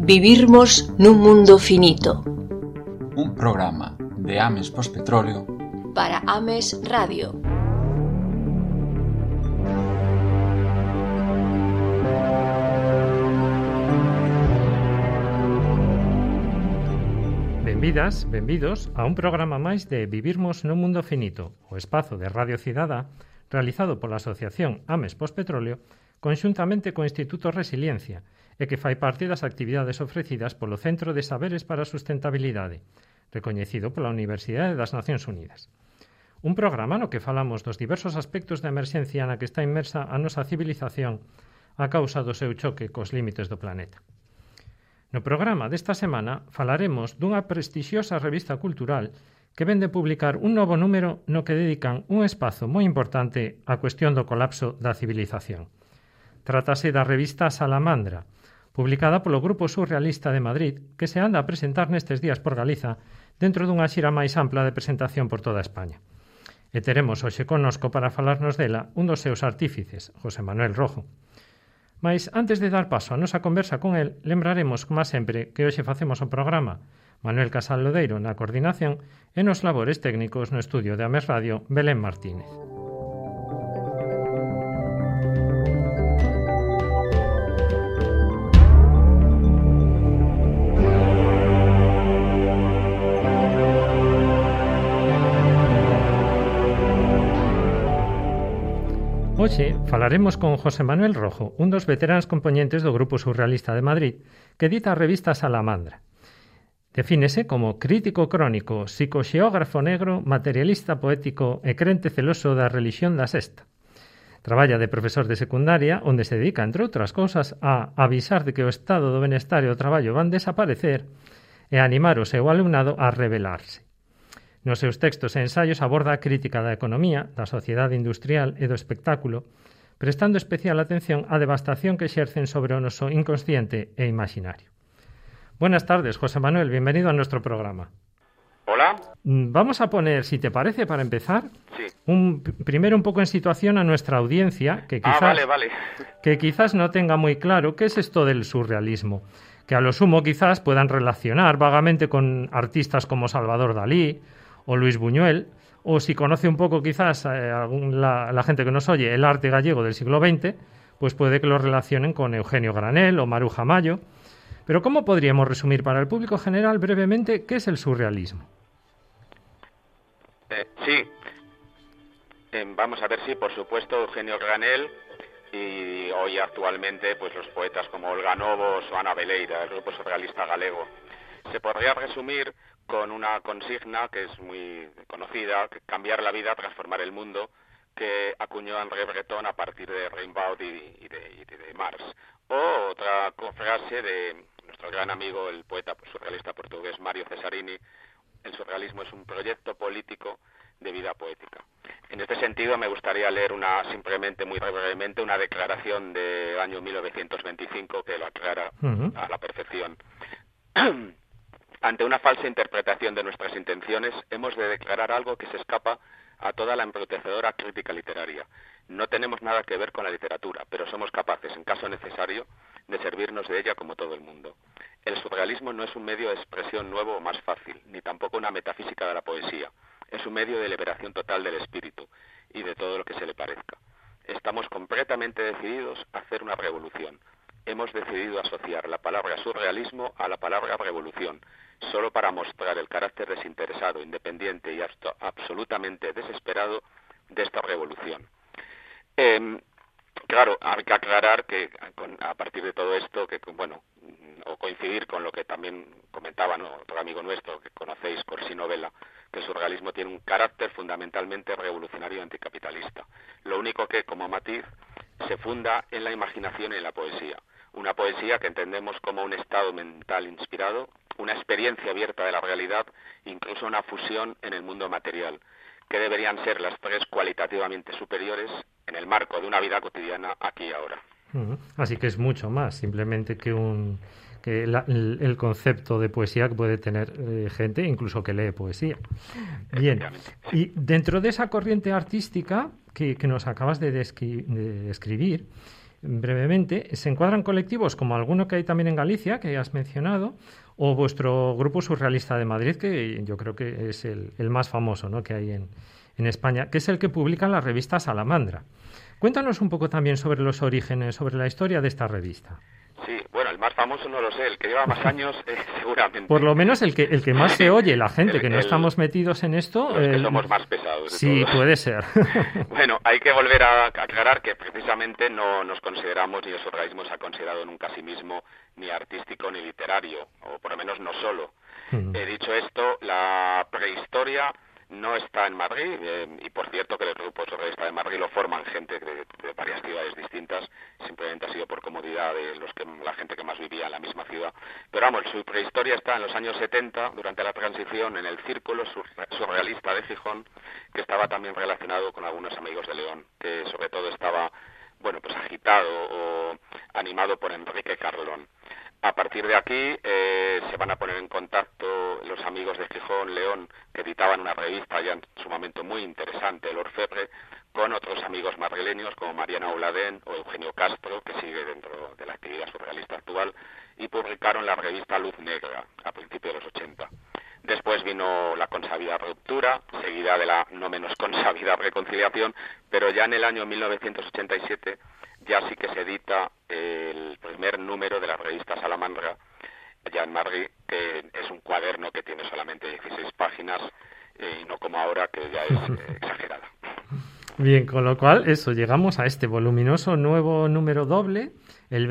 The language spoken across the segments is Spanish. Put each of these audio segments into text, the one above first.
Vivirmos nun mundo finito. Un programa de Ames Pospetróleo para Ames Radio. Benvidas, benvidos a un programa máis de Vivirmos nun mundo finito, o espazo de Radio Cidadá realizado pola Asociación Ames Pospetróleo conxuntamente co Instituto Resiliencia e que fai parte das actividades ofrecidas polo Centro de Saberes para a Sustentabilidade, recoñecido pola Universidade das Nacións Unidas. Un programa no que falamos dos diversos aspectos da emerxencia na que está inmersa a nosa civilización a causa do seu choque cos límites do planeta. No programa desta semana falaremos dunha prestixiosa revista cultural que vende publicar un novo número no que dedican un espazo moi importante á cuestión do colapso da civilización. Trátase da revista Salamandra, publicada polo Grupo Surrealista de Madrid, que se anda a presentar nestes días por Galiza dentro dunha xira máis ampla de presentación por toda España. E teremos hoxe connosco para falarnos dela un dos seus artífices, José Manuel Rojo. Mais antes de dar paso a nosa conversa con el, lembraremos, como sempre, que hoxe facemos o programa Manuel Casal Lodeiro na coordinación e nos labores técnicos no estudio de Ames Radio Belén Martínez. Hoxe falaremos con José Manuel Rojo, un dos veteráns compoñentes do Grupo Surrealista de Madrid, que edita a revista Salamandra. Defínese como crítico crónico, psicoxeógrafo negro, materialista poético e crente celoso da relixión da sexta. Traballa de profesor de secundaria, onde se dedica, entre outras cousas, a avisar de que o estado do benestar e o traballo van desaparecer e a animar o seu alumnado a rebelarse. Nos seus textos e ensaios aborda a crítica da economía, da sociedade industrial e do espectáculo, prestando especial atención á devastación que exercen sobre o noso inconsciente e imaginario. Buenas tardes, José Manuel, bienvenido a nuestro programa. Hola. Vamos a poner, si te parece, para empezar, sí. Primero un poco en situación a nuestra audiencia, que quizás no tenga muy claro qué es esto del surrealismo, que a lo sumo quizás puedan relacionar vagamente con artistas como Salvador Dalí o Luis Buñuel, o si conoce un poco quizás la gente que nos oye el arte gallego del siglo XX, pues puede que lo relacionen con Eugenio Granell o Maruja Mayo. Pero ¿cómo podríamos resumir para el público general brevemente qué es el surrealismo? Sí, vamos a ver, sí, por supuesto, Eugenio Granell y hoy actualmente pues los poetas como Olga Novos o Ana Beleira, el Grupo Surrealista Galego. Se podría resumir con una consigna que es muy conocida, que cambiar la vida, transformar el mundo, que acuñó André Breton a partir de Rimbaud y de Marx. O otra frase de nuestro gran amigo, el poeta surrealista portugués Mário Cesarini: el surrealismo es un proyecto político de vida poética. En este sentido me gustaría leer simplemente, muy brevemente, una declaración del año 1925 que lo aclara a la perfección. Ante una falsa interpretación de nuestras intenciones, hemos de declarar algo que se escapa a toda la embrutecedora crítica literaria. No tenemos nada que ver con la literatura, pero somos capaces, en caso necesario, de servirnos de ella como todo el mundo. El surrealismo no es un medio de expresión nuevo o más fácil, ni tampoco una metafísica de la poesía. Es un medio de liberación total del espíritu y de todo lo que se le parezca. Estamos completamente decididos a hacer una revolución. Hemos decidido asociar la palabra surrealismo a la palabra revolución, solo para mostrar el carácter desinteresado, independiente y absolutamente desesperado de esta revolución. Claro, hay que aclarar que a partir de todo esto, o coincidir con lo que también comentaba, ¿no?, otro amigo nuestro que conocéis, Corsino Vela, que el surrealismo tiene un carácter fundamentalmente revolucionario y anticapitalista. Lo único que, como matiz, se funda en la imaginación y en la poesía. Una poesía que entendemos como un estado mental inspirado, una experiencia abierta de la realidad, incluso una fusión en el mundo material, que deberían ser las tres cualitativamente superiores en el marco de una vida cotidiana aquí y ahora. Así que es mucho más simplemente que el concepto de poesía que puede tener gente incluso que lee poesía. Bien, y dentro de esa corriente artística que nos acabas de describir, brevemente, ¿se encuadran colectivos como alguno que hay también en Galicia, que has mencionado, o vuestro grupo surrealista de Madrid, que yo creo que es el más famoso, ¿no?, que hay en España, que es el que publica la revista Salamandra? Cuéntanos un poco también sobre los orígenes, sobre la historia de esta revista. Sí, bueno, el más famoso no lo sé, el que lleva más años seguramente. Por lo menos el que más se oye, la gente que no estamos metidos en esto. Los que somos más pesados. Sí, todos. puede ser. Bueno, hay que volver a aclarar que precisamente no nos consideramos, ni el surrealismo se ha considerado nunca a sí mismo ni artístico ni literario, o por lo menos no solo. Dicho esto, la prehistoria no está en Madrid, y por cierto que el grupo surrealista de Madrid lo forman gente de varias ciudades distintas, simplemente ha sido por comodidad de la gente que más vivía en la misma ciudad. Pero vamos, su prehistoria está en los años 70, durante la transición, en el círculo surrealista de Gijón, que estaba también relacionado con algunos amigos de León, que sobre todo estaba, bueno, pues agitado o animado por Enrique Carlón. A partir de aquí se van a poner en contacto los amigos de Gijón, León, que editaban una revista ya en su momento muy interesante, El Orfebre, con otros amigos madrileños como Mariana Auladén o Eugenio Castro, que sigue dentro de la actividad surrealista actual, y publicaron la revista Luz Negra a principios de los 80. Después vino la consabida ruptura, seguida de la no menos consabida reconciliación, pero ya en el año 1987 ya sí que se edita el primer número de la revista Salamandra, ya en Madrid, que es un cuaderno que tiene solamente 16 páginas, y no como ahora, que ya es exagerada. Bien, con lo cual, llegamos a este voluminoso nuevo número doble, el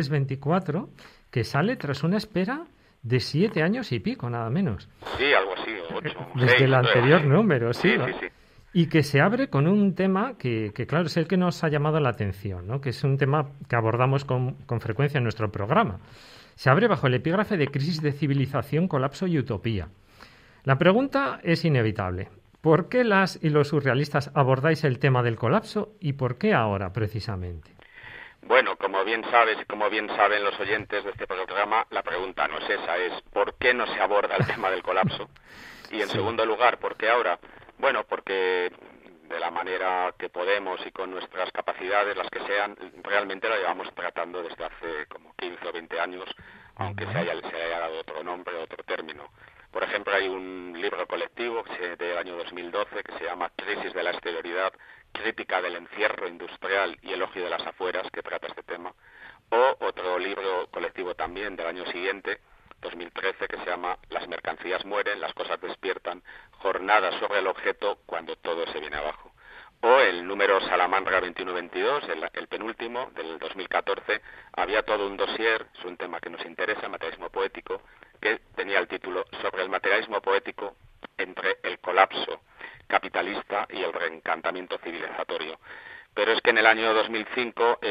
23-24, que sale tras una espera de 7 años y pico, nada menos. Sí, algo así, 8. Desde 6, el anterior número, sí. Sí. Y que se abre con un tema que, claro, es el que nos ha llamado la atención, ¿no?, que es un tema que abordamos con frecuencia en nuestro programa. Se abre bajo el epígrafe de crisis de civilización, colapso y utopía. La pregunta es inevitable. ¿Por qué las y los surrealistas abordáis el tema del colapso y por qué ahora, precisamente? Bueno, como bien sabes y como bien saben los oyentes de este programa, la pregunta no es esa, es ¿por qué no se aborda el tema del colapso? Y en segundo lugar, ¿por qué ahora? Bueno, porque de la manera que podemos y con nuestras capacidades, las que sean, realmente lo llevamos tratando desde hace como 15 o 20 años, aunque se haya dado otro nombre, otro término. Por ejemplo, hay un libro colectivo del año 2012 que se llama Crisis de la exterioridad, crítica del encierro industrial y elogio de las afueras, que trata este tema. O otro libro colectivo también del año siguiente, 2013, que se llama Las mercancías mueren, las cosas despiertan, jornadas sobre el objeto cuando todo se viene abajo. O el número Salamandra 21-22, el penúltimo, del 2014, había todo un dossier, es un tema que nos interesa, materialismo poético, que tenía el título Sobre el materialismo poético entre el colapso capitalista y el reencantamiento civilizatorio. Pero es que en el año 2005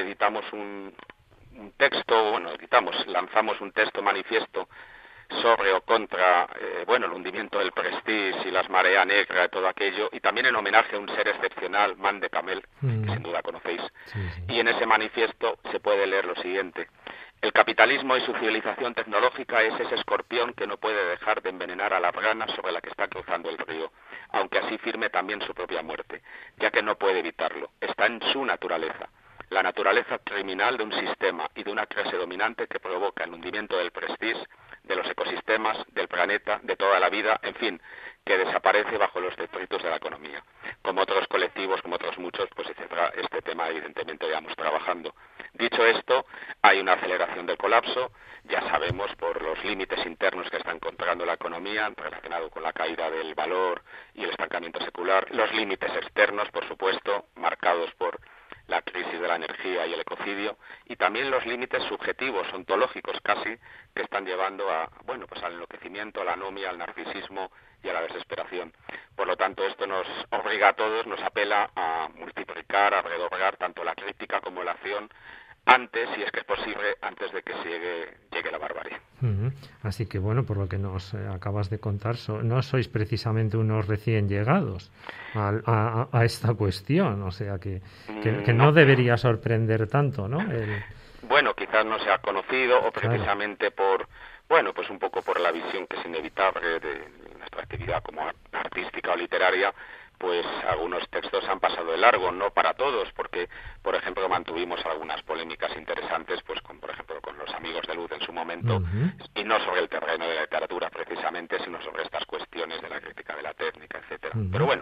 lanzamos un texto manifiesto sobre o contra el hundimiento del Prestige y las marea negra y todo aquello, y también en homenaje a un ser excepcional, Man de Camel, que sin duda conocéis. Sí. Y en ese manifiesto se puede leer lo siguiente: el capitalismo y su civilización tecnológica es ese escorpión que no puede dejar de envenenar a la rana sobre la que está cruzando el río, aunque así firme también su propia muerte, ya que no puede evitarlo, está en su naturaleza. La naturaleza criminal de un sistema y de una clase dominante que provoca el hundimiento del Prestige, de los ecosistemas, del planeta, de toda la vida, en fin, que desaparece bajo los detritos de la economía. Como otros colectivos, como otros muchos, pues este tema evidentemente llevamos trabajando. Dicho esto, hay una aceleración del colapso, ya sabemos por los límites internos que está encontrando la economía, relacionado con la caída del valor y el estancamiento secular, los límites externos, por supuesto, marcados por la crisis de la energía y el ecocidio, y también los límites subjetivos, ontológicos casi, que están llevando al enloquecimiento, a la anomia, al narcisismo y a la desesperación. Por lo tanto, esto nos obliga a todos, nos apela a multiplicar, a redoblar tanto la crítica como la acción, antes, si es que es posible, antes de que llegue la barbarie. Así que, por lo que nos acabas de contar, no sois precisamente unos recién llegados a esta cuestión, o sea que no debería sorprender tanto, ¿no? Bueno, quizás no se ha conocido, o precisamente por, un poco por la visión que es inevitable de nuestra actividad como artística o literaria, pues algunos textos han pasado de largo, no para todos, porque, por ejemplo, mantuvimos algunas polémicas interesantes, pues por ejemplo, con los Amigos de Luz en su momento, y no sobre el terreno de la literatura precisamente, sino sobre estas cuestiones de la crítica de la técnica, etcétera. Pero bueno,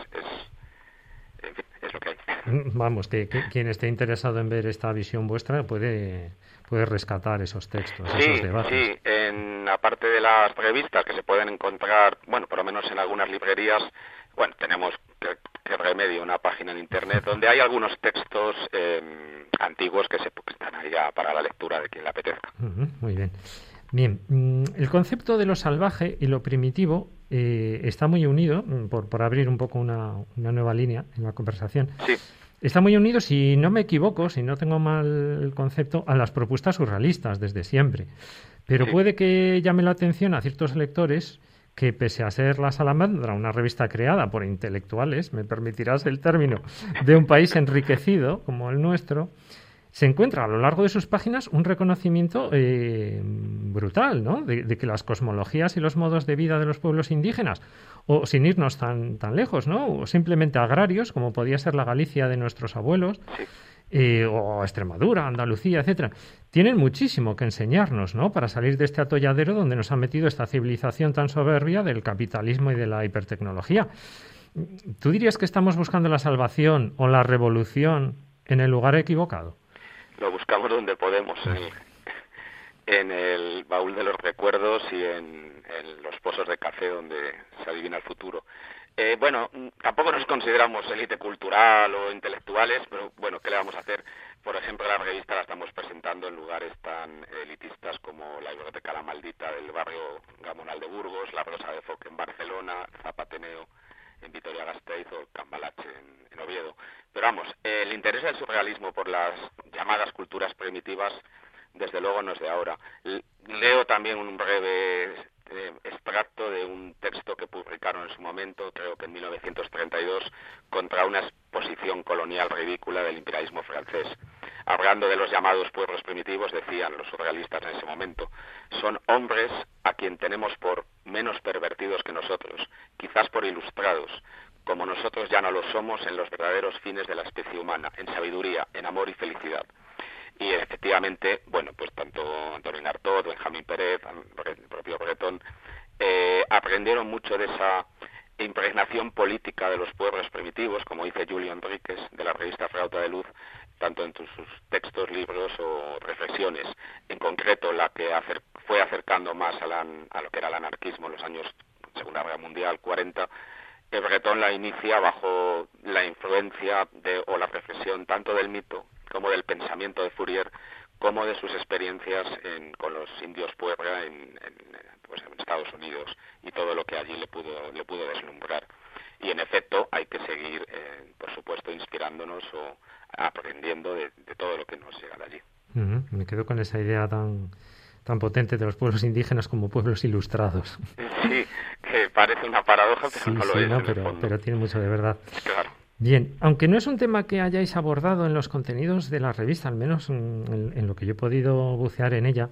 en fin, es lo que hay. Vamos, que quien esté interesado en ver esta visión vuestra puede rescatar esos textos, esos debates. Sí, aparte de las revistas que se pueden encontrar, bueno, por lo menos en algunas librerías, bueno, tenemos que remedio una página en internet donde hay algunos textos antiguos que están ahí ya para la lectura de quien le apetezca. Muy bien. Bien, el concepto de lo salvaje y lo primitivo está muy unido, por abrir un poco una nueva línea en la conversación. Sí. Está muy unido, si no me equivoco, si no tengo mal el concepto, a las propuestas surrealistas desde siempre. Pero puede que llame la atención a ciertos lectores que, pese a ser La Salamandra, una revista creada por intelectuales, me permitirás el término, de un país enriquecido como el nuestro, se encuentra a lo largo de sus páginas un reconocimiento brutal, ¿no?, de que las cosmologías y los modos de vida de los pueblos indígenas, o sin irnos tan lejos, ¿no?, o simplemente agrarios, como podía ser la Galicia de nuestros abuelos, o Extremadura, Andalucía, etcétera, tienen muchísimo que enseñarnos, ¿no?, para salir de este atolladero donde nos ha metido esta civilización tan soberbia del capitalismo y de la hipertecnología. ¿Tú dirías que estamos buscando la salvación o la revolución en el lugar equivocado? Lo buscamos donde podemos, en el baúl de los recuerdos y en los pozos de café donde se adivina el futuro. Bueno, tampoco nos consideramos élite cultural o intelectuales, pero bueno, ¿qué le vamos a hacer? Por ejemplo, la revista la estamos presentando en lugares tan elitistas como la Biblioteca La Maldita del barrio Gamonal de Burgos, la Rosa de Foc en Barcelona, Zapateneo en Vitoria-Gasteiz o Cambalache en Oviedo. Pero vamos, el interés del surrealismo por las llamadas culturas primitivas, desde luego no es de ahora. Leo también un breve extracto de un texto que publicaron en su momento, creo que en 1932, contra una exposición colonial ridícula del imperialismo francés. Hablando de los llamados pueblos primitivos, decían los surrealistas en ese momento, son hombres a quien tenemos por menos pervertidos que nosotros, quizás por ilustrados, como nosotros ya no lo somos en los verdaderos fines de la especie humana, en sabiduría, en amor y felicidad. Y efectivamente, bueno, pues tanto Antonin Artaud, Benjamín Pérez, el propio Breton, aprendieron mucho de esa impregnación política de los pueblos primitivos, como dice Julio Enríquez, de la revista Flauta de Luz, tanto en sus textos, libros o reflexiones. En concreto, la que fue acercando más a lo que era el anarquismo en los años Segunda Guerra Mundial, 40, Breton la inicia bajo la influencia o la reflexión tanto del mito como del pensamiento de Fourier, como de sus experiencias con los indios Puebla en Estados Unidos y todo lo que allí le pudo deslumbrar. Y en efecto hay que seguir, por supuesto, inspirándonos o aprendiendo de todo lo que nos llega de allí. Me quedo con esa idea tan potente de los pueblos indígenas como pueblos ilustrados. Sí, que parece una paradoja, pero no lo es. No, pero tiene mucho de verdad. Claro. Bien, aunque no es un tema que hayáis abordado en los contenidos de la revista, al menos en lo que yo he podido bucear en ella,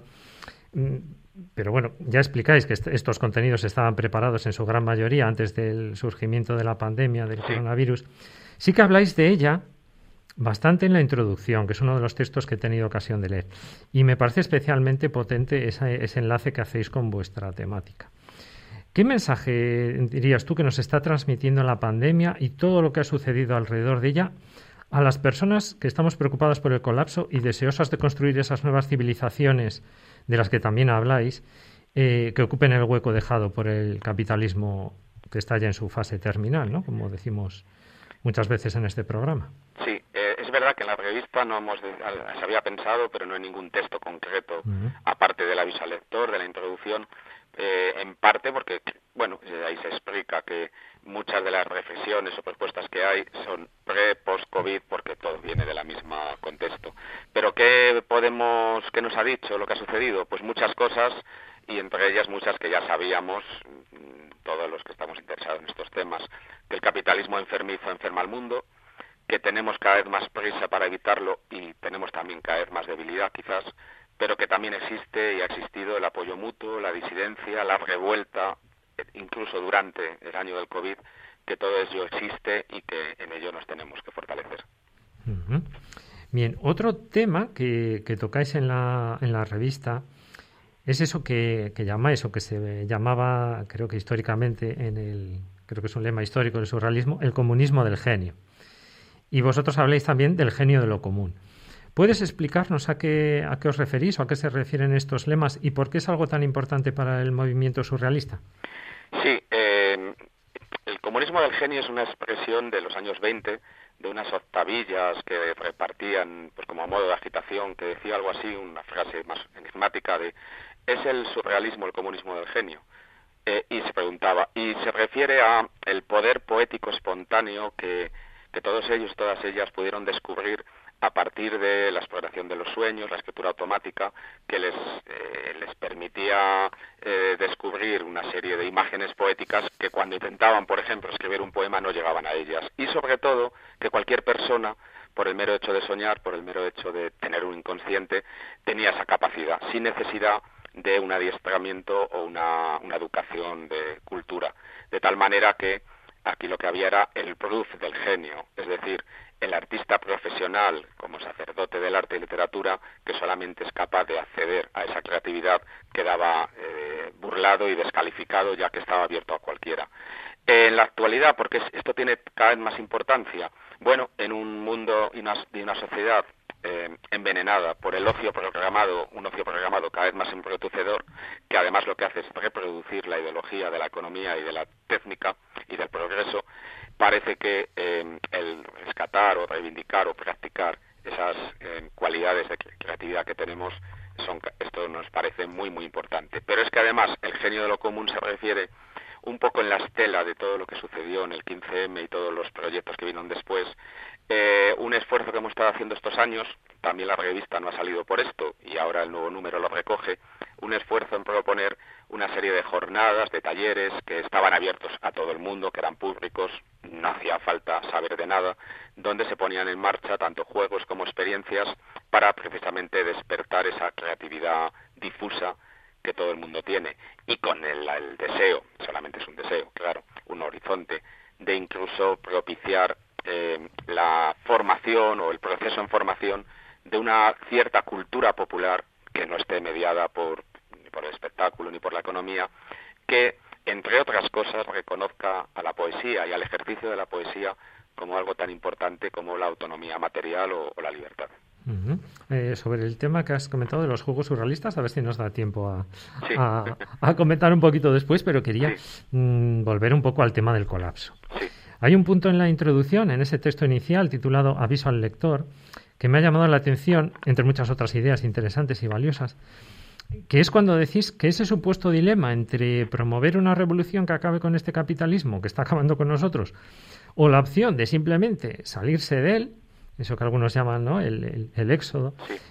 pero bueno, ya explicáis que estos contenidos estaban preparados en su gran mayoría antes del surgimiento de la pandemia del coronavirus. Sí que habláis de ella bastante en la introducción, que es uno de los textos que he tenido ocasión de leer, y me parece especialmente potente ese enlace que hacéis con vuestra temática. ¿Qué mensaje dirías tú que nos está transmitiendo la pandemia y todo lo que ha sucedido alrededor de ella a las personas que estamos preocupadas por el colapso y deseosas de construir esas nuevas civilizaciones de las que también habláis, que ocupen el hueco dejado por el capitalismo que está ya en su fase terminal, ¿no?, como decimos muchas veces en este programa? Sí, es verdad que en la revista se había pensado, pero no en ningún texto concreto, aparte del aviso al lector, de la introducción, en parte porque, bueno, ahí se explica que muchas de las reflexiones o propuestas que hay son pre-post-COVID, porque todo viene de la misma contexto. Pero ¿qué nos ha dicho lo que ha sucedido? Pues muchas cosas, y entre ellas muchas que ya sabíamos, todos los que estamos interesados en estos temas, que el capitalismo enfermizo enferma al mundo, que tenemos cada vez más prisa para evitarlo y tenemos también cada vez más debilidad quizás, pero que también existe y ha existido el apoyo mutuo, la disidencia, la revuelta, incluso durante el año del COVID, que todo ello existe y que en ello nos tenemos que fortalecer. Uh-huh. Bien, otro tema que tocáis en la revista es eso que llamáis, o que se llamaba, creo que históricamente, creo que es un lema histórico del surrealismo, el comunismo del genio. Y vosotros habláis también del genio de lo común. ¿Puedes explicarnos a qué os referís o a qué se refieren estos lemas y por qué es algo tan importante para el movimiento surrealista? Sí, el comunismo del genio es una expresión de los años 20, de unas octavillas que repartían pues como a modo de agitación, que decía algo así, una frase más enigmática de ¿es el surrealismo el comunismo del genio? Y se preguntaba, y se refiere a el poder poético espontáneo que todos ellos, todas ellas pudieron descubrir a partir de la exploración de los sueños, la escritura automática, que les permitía descubrir una serie de imágenes poéticas que cuando intentaban, por ejemplo, escribir un poema no llegaban a ellas. Y sobre todo, que cualquier persona, por el mero hecho de soñar, por el mero hecho de tener un inconsciente, tenía esa capacidad, sin necesidad de un adiestramiento o una educación de cultura. De tal manera que aquí lo que había era el proof del genio, es decir, el artista profesional como sacerdote del arte y literatura que solamente es capaz de acceder a esa creatividad quedaba burlado y descalificado ya que estaba abierto a cualquiera. En la actualidad, porque esto tiene cada vez más importancia, bueno, en un mundo y una sociedad envenenada por el ocio programado, un ocio programado cada vez más embrutecedor, que además lo que hace es reproducir la ideología de la economía y de la técnica y del progreso, parece que el rescatar o reivindicar o practicar esas cualidades de creatividad que tenemos, esto nos parece muy muy importante. Pero es que además el genio de lo común se refiere un poco en la estela de todo lo que sucedió en el 15M y todos los proyectos que vinieron después. Un esfuerzo que hemos estado haciendo estos años, también la revista no ha salido por esto y ahora el nuevo número lo recoge, un esfuerzo en proponer una serie de jornadas, de talleres que estaban abiertos a todo el mundo, que eran públicos, no hacía falta saber de nada, donde se ponían en marcha tanto juegos como experiencias para precisamente despertar esa creatividad difusa que todo el mundo tiene y con el deseo, solamente es un deseo, claro, un horizonte de incluso propiciar la formación o el proceso en formación de una cierta cultura popular que no esté mediada ni por el espectáculo ni por la economía, que entre otras cosas reconozca a la poesía y al ejercicio de la poesía como algo tan importante como la autonomía material o la libertad. Uh-huh. Sobre el tema que has comentado de los juegos surrealistas, a ver si nos da tiempo a comentar un poquito después, pero quería volver un poco al tema del colapso. Sí. Hay un punto en la introducción, en ese texto inicial titulado Aviso al lector, que me ha llamado la atención, entre muchas otras ideas interesantes y valiosas, que es cuando decís que ese supuesto dilema entre promover una revolución que acabe con este capitalismo que está acabando con nosotros, o la opción de simplemente salirse de él, eso que algunos llaman, ¿no?, el éxodo,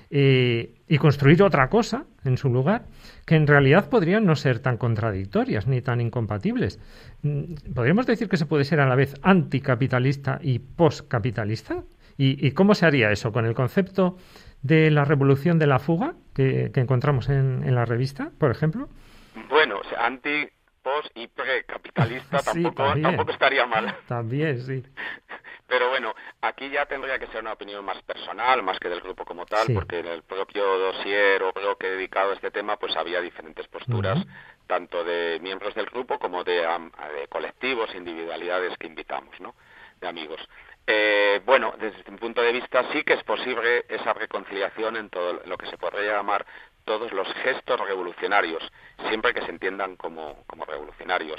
y construir otra cosa en su lugar, que en realidad podrían no ser tan contradictorias ni tan incompatibles. ¿Podríamos decir que se puede ser a la vez anticapitalista y postcapitalista? ¿Y cómo se haría eso? ¿Con el concepto de la revolución de la fuga que encontramos en la revista, por ejemplo? Bueno, o sea, anti, post y precapitalista sí, tampoco estaría mal. También, sí. Pero bueno, aquí ya tendría que ser una opinión más personal, más que del grupo como tal, porque en el propio dossier o bloque dedicado a este tema, pues había diferentes posturas, tanto de miembros del grupo como de colectivos, individualidades que invitamos, ¿no?, de amigos. Bueno, desde mi punto de vista sí que es posible esa reconciliación en todo lo que se podría llamar todos los gestos revolucionarios, siempre que se entiendan como revolucionarios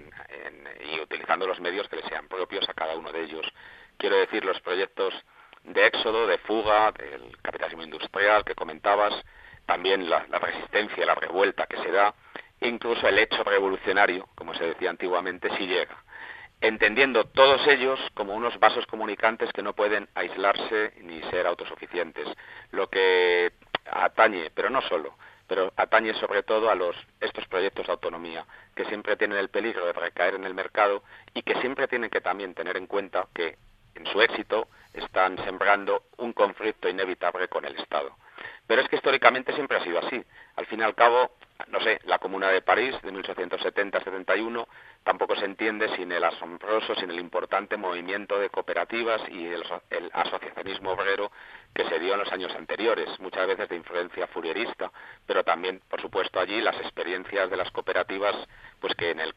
y utilizando los medios que les sean propios a cada uno de ellos. Quiero decir, los proyectos de éxodo, de fuga, del capitalismo industrial que comentabas, también la resistencia, la revuelta que se da, incluso el hecho revolucionario, como se decía antiguamente, sí llega, entendiendo todos ellos como unos vasos comunicantes que no pueden aislarse ni ser autosuficientes. Lo que atañe, pero no solo, pero atañe sobre todo a estos proyectos de autonomía, que siempre tienen el peligro de recaer en el mercado y que siempre tienen que también tener en cuenta que en su éxito están sembrando un conflicto inevitable con el Estado. Pero es que históricamente siempre ha sido así. Al fin y al cabo, no sé, la Comuna de París de 1870-71 tampoco se entiende sin el asombroso, sin el importante movimiento de cooperativas y el asociacionismo obrero que se dio en los años anteriores, muchas veces de influencia fourierista, pero también, por supuesto, allí las experiencias de las cooperativas, pues que en el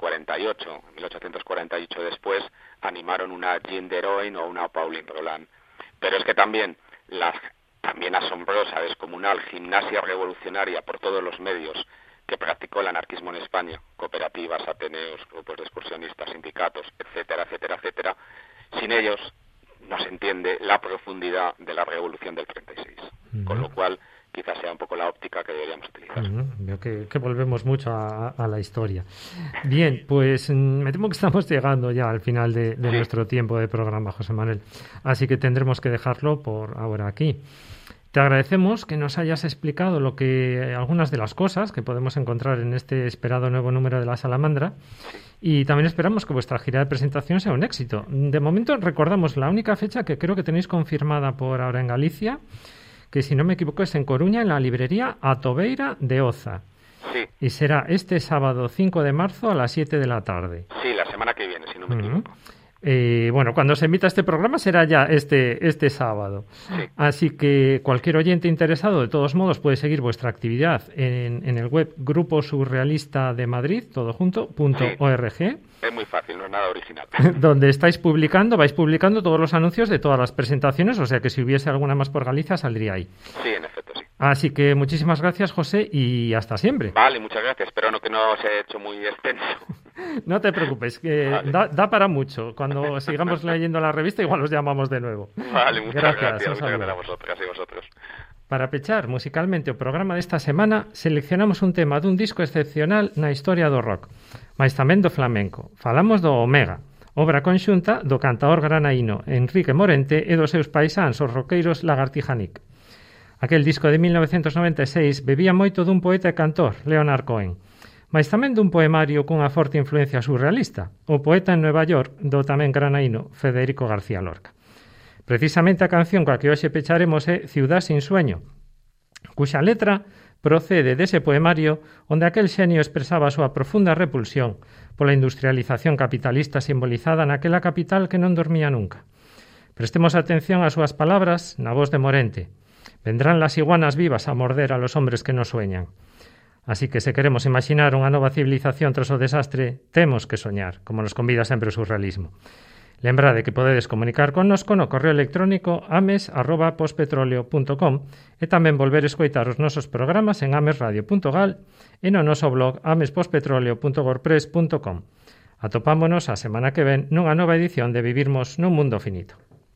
1848 después, animaron una Jean Deroin o una Pauline Roland. Pero es que también la también asombrosa, descomunal gimnasia revolucionaria por todos los medios que practicó el anarquismo en España, cooperativas, ateneos, grupos de excursionistas, sindicatos, etcétera, etcétera, etcétera, sin ellos no se entiende la profundidad de la revolución del 36, con lo cual quizás sea un poco la óptica que deberíamos utilizar. Veo que volvemos mucho a la historia. Bien, pues me temo que estamos llegando ya al final de nuestro tiempo de programa, José Manuel, así que tendremos que dejarlo por ahora aquí. Te agradecemos que nos hayas explicado algunas de las cosas que podemos encontrar en este esperado nuevo número de La Salamandra, y también esperamos que vuestra gira de presentación sea un éxito. De momento recordamos la única fecha que creo que tenéis confirmada por ahora en Galicia, que si no me equivoco es en Coruña, en la librería Atobeira de Oza. Sí. Y será este sábado 5 de marzo a las 7 de la tarde. Sí, la semana que viene, si no me equivoco. Bueno, cuando se emita este programa será ya este sábado. Sí. Así que cualquier oyente interesado, de todos modos, puede seguir vuestra actividad en el web Grupo Surrealista de Madrid, todo junto, .org. Es muy fácil, no es nada original. Donde vais publicando todos los anuncios de todas las presentaciones, o sea que si hubiese alguna más por Galicia saldría ahí. Sí, en efecto, sí. Así que muchísimas gracias, José, y hasta siempre. Vale, muchas gracias. Espero que no se haya hecho muy extenso. No te preocupes, que vale. da para mucho. Cuando sigamos leyendo la revista, igual os llamamos de nuevo. Vale, muchas gracias. Muchas gracias a vosotras y vosotros. Para pechar musicalmente o programa desta semana, seleccionamos un tema dun disco excepcional na historia do rock, mais tamén do flamenco. Falamos do Omega, obra conxunta do cantaor granaíno Enrique Morente e dos seus paisáns, os roqueiros Lagartija-Nick. Aquel disco de 1996 bebía moito dun poeta e cantor, Leonard Cohen, mas tamén dun poemario cunha forte influencia surrealista, o Poeta en Nueva York, do tamén granaíno Federico García Lorca. Precisamente a canción coa que hoxe pecharemos é Ciudad sin sueño, cuxa letra procede dese poemario onde aquel xenio expresaba a súa profunda repulsión pola industrialización capitalista simbolizada naquela capital que non dormía nunca. Prestemos atención ás súas palabras na voz de Morente. Vendrán las iguanas vivas a morder a los hombres que no sueñan. Así que se queremos imaginar unha nova civilización tras o desastre, temos que soñar, como nos convida sempre o surrealismo. Lembrade que podedes comunicar connosco no correo electrónico ames@pospetroleo.com e tamén volver a escoitar os nosos programas en amesradio.gal e no noso blog amespospetroleo.wordpress.com. Atopámonos a semana que ven nunha nova edición de Vivirmos nun Mundo Finito.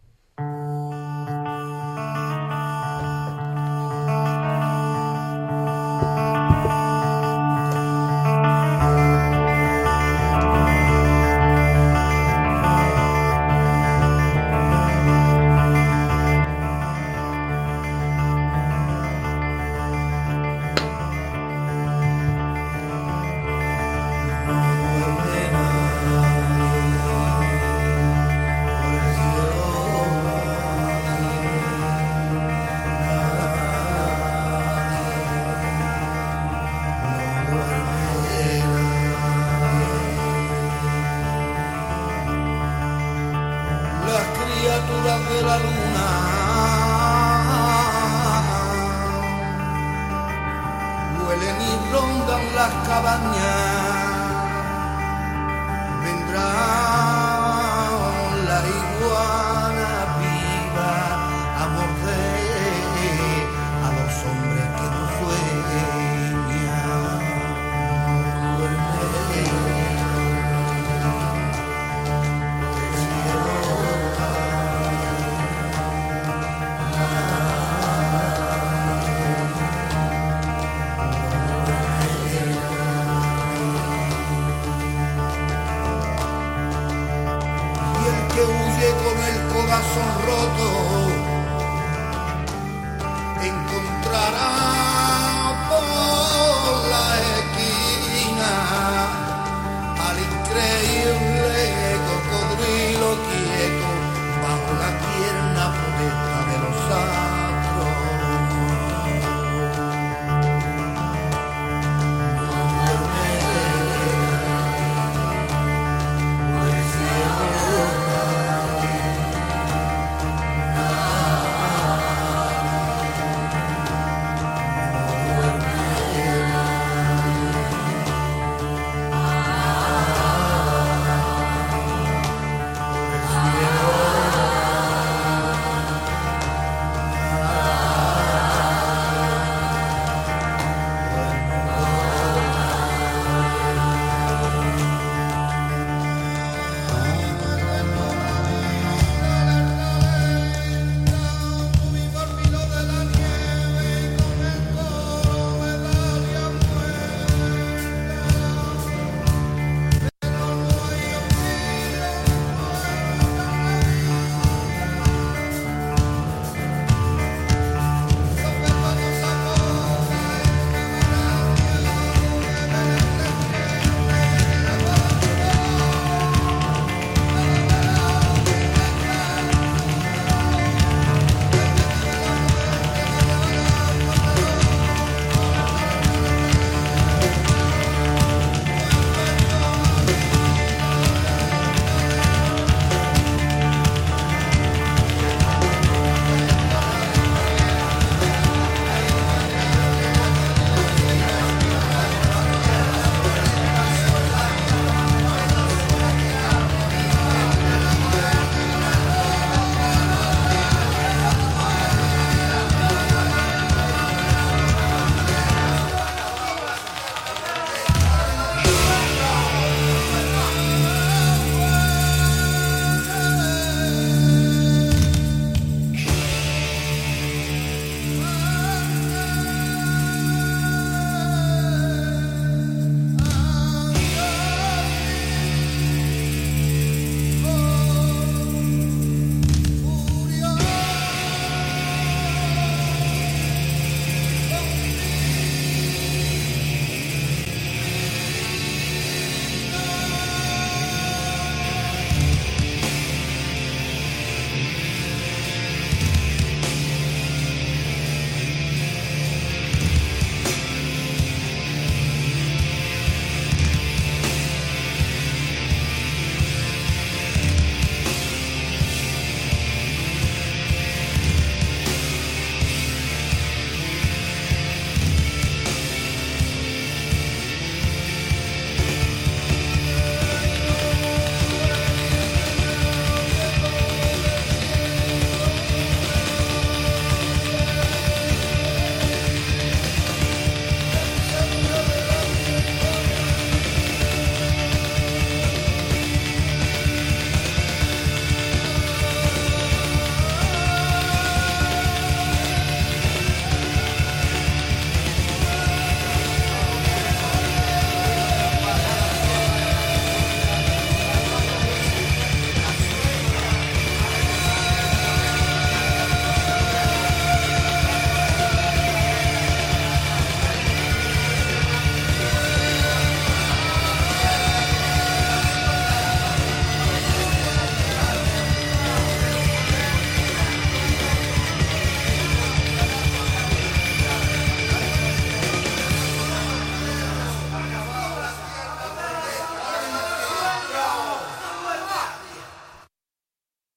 De la luna huelen y rondan las cabañas, vendrán las iguanas vivas a morder a los hombres que no con el corazón roto encontrará